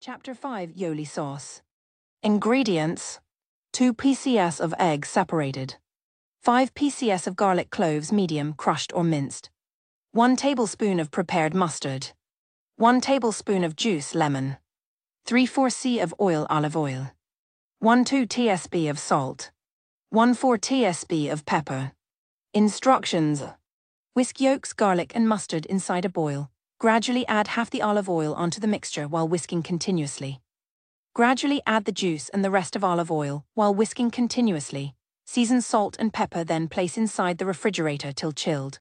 Chapter 5 Yoli Sauce. Ingredients: 2 pcs of eggs separated, 5 pcs of garlic cloves medium crushed or minced, 1 tablespoon of prepared mustard, 1 tablespoon of juice lemon, 3/4 c of olive oil, 1/2 tsp of salt, 1/4 tsp of pepper. Instructions: whisk yolks, garlic and mustard inside a boil. Gradually add half the olive oil onto the mixture while whisking continuously. Gradually add the juice and the rest of olive oil while whisking continuously. Season salt and pepper, then place inside the refrigerator till chilled.